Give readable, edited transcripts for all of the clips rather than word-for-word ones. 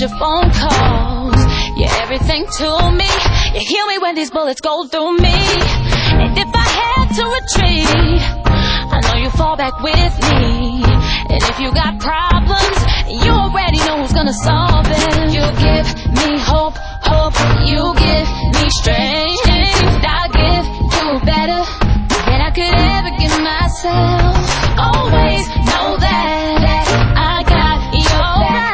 your phone calls. You're everything to me. You heal me when these bullets go through me. And if I had to retreat, I know you fall back with me. And if you got problems, you already know who's gonna solve it. You give me hope, hope. You give me strength. I'll give you better than I could ever give myself. Always know that I got your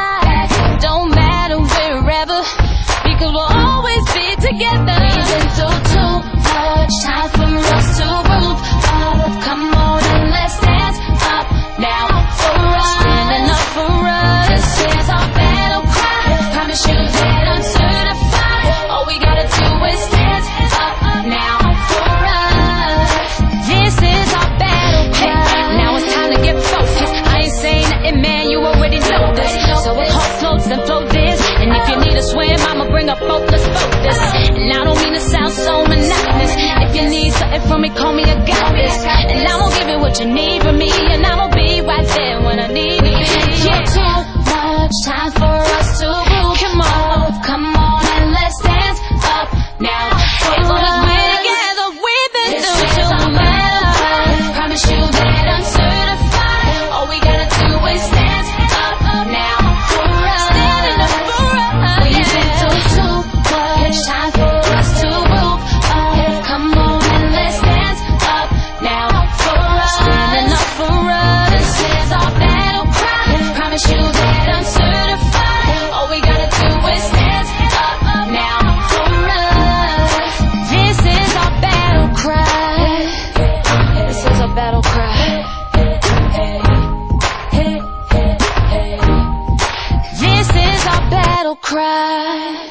back. Don't matter wherever, because we'll always be together. We've been through too much, time for us to move up. Come on and let's dance up now for us. Standing up for us. This is our battle cry. Promise you that I'm certified. All we gotta do is dance up now for us. This is our battle cry. Now it's time to get focused. I ain't saying nothing, man, you already know this. So with hope floats and flow this. And if you need a swim, I'ma bring a boat, let's boat this. And I don't mean to sound so monotonous. If you need something from me, call me, I got this. And I won't give you what you need from me. And I won't be right there when I need to be. Yeah, too much time for us to move. Come on and let's dance up now. As long as we're together, we've been through too much. Promise you that I'm certified. All we gotta do is dance up now for us. Standing up for us. We've been through too much. Time for us to move up. Come on and let's dance up now for us. Standing up for us. This is our battle cry. Promise you that I'm certified. All we gotta do is dance up now for us. This is our battle cry. This is our battle cry. This is our battle cry.